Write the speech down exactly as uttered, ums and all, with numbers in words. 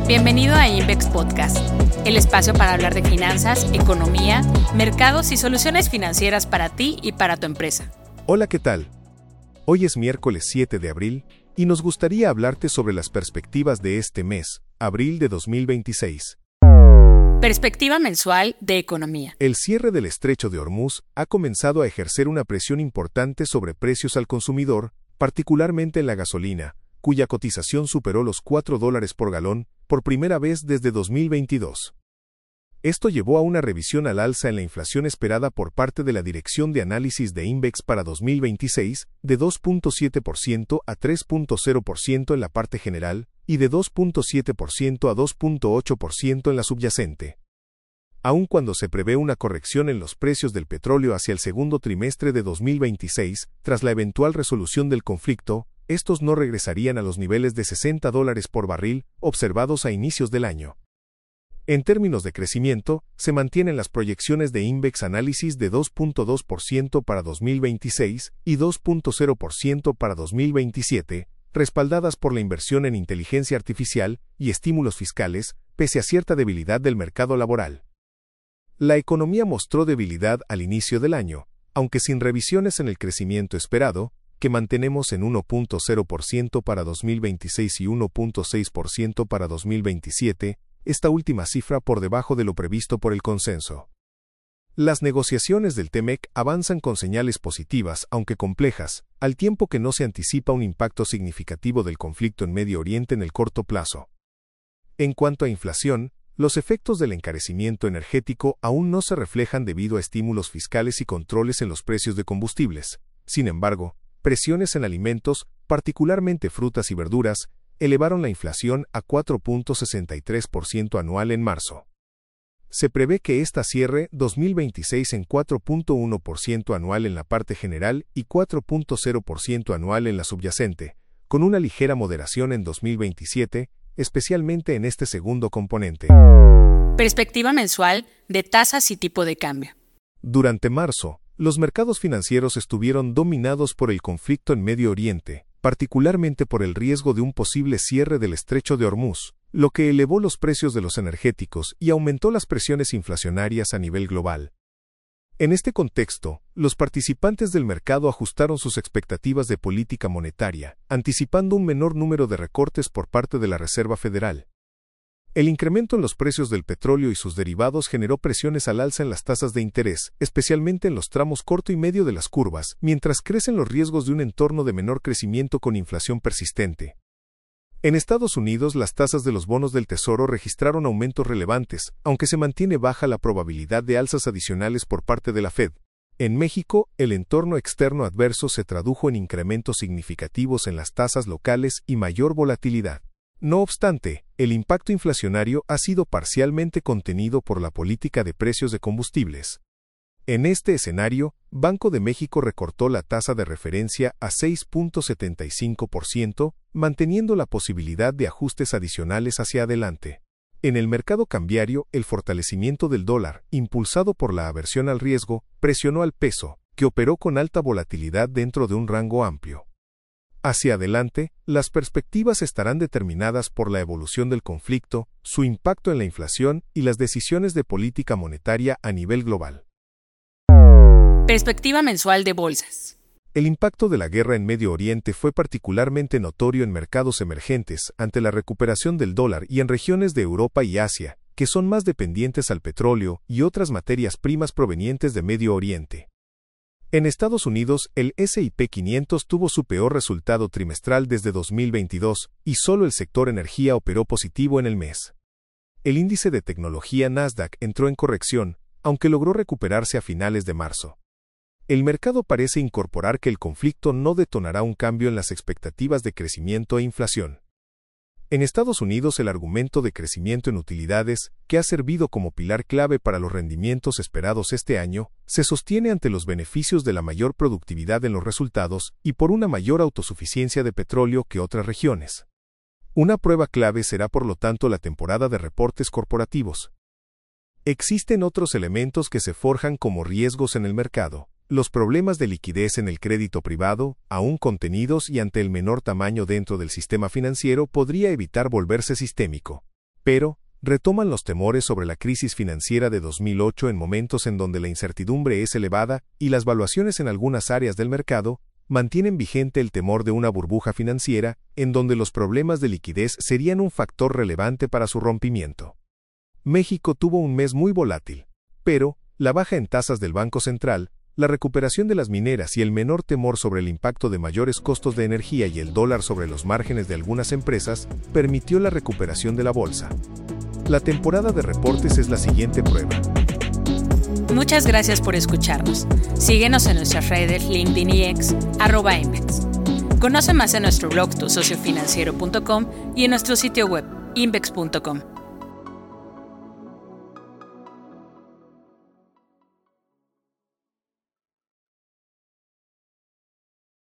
Bienvenido a Invex Podcast, el espacio para hablar de finanzas, economía, mercados y soluciones financieras para ti y para tu empresa. Hola, ¿qué tal? Hoy es miércoles siete de abril y nos gustaría hablarte sobre las perspectivas de este mes, abril de dos mil veintiséis. Perspectiva mensual de economía. El cierre del Estrecho de Hormuz ha comenzado a ejercer una presión importante sobre precios al consumidor, particularmente en la gasolina, cuya cotización superó los cuatro dólares por galón por primera vez desde dos mil veintidós. Esto llevó a una revisión al alza en la inflación esperada por parte de la Dirección de Análisis de Invex para dos mil veintiséis, de dos punto siete por ciento a tres punto cero por ciento en la parte general, y de dos punto siete por ciento a dos punto ocho por ciento en la subyacente. Aun cuando se prevé una corrección en los precios del petróleo hacia el segundo trimestre de dos mil veintiséis, tras la eventual resolución del conflicto, estos no regresarían a los niveles de sesenta dólares por barril observados a inicios del año. En términos de crecimiento, se mantienen las proyecciones de Invex Análisis de dos punto dos por ciento para dos mil veintiséis y dos punto cero por ciento para dos mil veintisiete, respaldadas por la inversión en inteligencia artificial y estímulos fiscales, pese a cierta debilidad del mercado laboral. La economía mostró debilidad al inicio del año, aunque sin revisiones en el crecimiento esperado, que mantenemos en uno punto cero por ciento para dos mil veintiséis y uno punto seis por ciento para dos mil veintisiete, esta última cifra por debajo de lo previsto por el consenso. Las negociaciones del TEMEC avanzan con señales positivas, aunque complejas, al tiempo que no se anticipa un impacto significativo del conflicto en Medio Oriente en el corto plazo. En cuanto a inflación, los efectos del encarecimiento energético aún no se reflejan debido a estímulos fiscales y controles en los precios de combustibles. Sin embargo, presiones en alimentos, particularmente frutas y verduras, elevaron la inflación a cuatro punto sesenta y tres por ciento anual en marzo. Se prevé que esta cierre dos mil veintiséis en cuatro punto uno por ciento anual en la parte general y cuatro punto cero por ciento anual en la subyacente, con una ligera moderación en dos mil veintisiete, especialmente en este segundo componente. Perspectiva mensual de tasas y tipo de cambio. Durante marzo, los mercados financieros estuvieron dominados por el conflicto en Medio Oriente, particularmente por el riesgo de un posible cierre del Estrecho de Hormuz, lo que elevó los precios de los energéticos y aumentó las presiones inflacionarias a nivel global. En este contexto, los participantes del mercado ajustaron sus expectativas de política monetaria, anticipando un menor número de recortes por parte de la Reserva Federal. El incremento en los precios del petróleo y sus derivados generó presiones al alza en las tasas de interés, especialmente en los tramos corto y medio de las curvas, mientras crecen los riesgos de un entorno de menor crecimiento con inflación persistente. En Estados Unidos, las tasas de los bonos del Tesoro registraron aumentos relevantes, aunque se mantiene baja la probabilidad de alzas adicionales por parte de la Fed. En México, el entorno externo adverso se tradujo en incrementos significativos en las tasas locales y mayor volatilidad. No obstante, el impacto inflacionario ha sido parcialmente contenido por la política de precios de combustibles. En este escenario, Banco de México recortó la tasa de referencia a seis punto setenta y cinco por ciento, manteniendo la posibilidad de ajustes adicionales hacia adelante. En el mercado cambiario, el fortalecimiento del dólar, impulsado por la aversión al riesgo, presionó al peso, que operó con alta volatilidad dentro de un rango amplio. Hacia adelante, las perspectivas estarán determinadas por la evolución del conflicto, su impacto en la inflación y las decisiones de política monetaria a nivel global. Perspectiva mensual de bolsas. El impacto de la guerra en Medio Oriente fue particularmente notorio en mercados emergentes ante la recuperación del dólar y en regiones de Europa y Asia, que son más dependientes al petróleo y otras materias primas provenientes de Medio Oriente. En Estados Unidos, el ese y pe quinientos tuvo su peor resultado trimestral desde dos mil veintidós, y solo el sector energía operó positivo en el mes. El índice de tecnología Nasdaq entró en corrección, aunque logró recuperarse a finales de marzo. El mercado parece incorporar que el conflicto no detonará un cambio en las expectativas de crecimiento e inflación. En Estados Unidos, el argumento de crecimiento en utilidades, que ha servido como pilar clave para los rendimientos esperados este año, se sostiene ante los beneficios de la mayor productividad en los resultados y por una mayor autosuficiencia de petróleo que otras regiones. Una prueba clave será por lo tanto la temporada de reportes corporativos. Existen otros elementos que se forjan como riesgos en el mercado. Los problemas de liquidez en el crédito privado, aún contenidos y ante el menor tamaño dentro del sistema financiero, podría evitar volverse sistémico. pero retoman los temores sobre la crisis financiera de dos mil ocho en momentos en donde la incertidumbre es elevada y las valuaciones en algunas áreas del mercado mantienen vigente el temor de una burbuja financiera en donde los problemas de liquidez serían un factor relevante para su rompimiento. México tuvo un mes muy volátil, pero la baja en tasas del Banco Central, la recuperación de las mineras y el menor temor sobre el impacto de mayores costos de energía y el dólar sobre los márgenes de algunas empresas permitió la recuperación de la bolsa. La temporada de reportes es la siguiente prueba. Muchas gracias por escucharnos. Síguenos en nuestras redes LinkedIn y X, arroba Invex. Conoce más en nuestro blog tu socio financiero punto com y en nuestro sitio web invex punto com.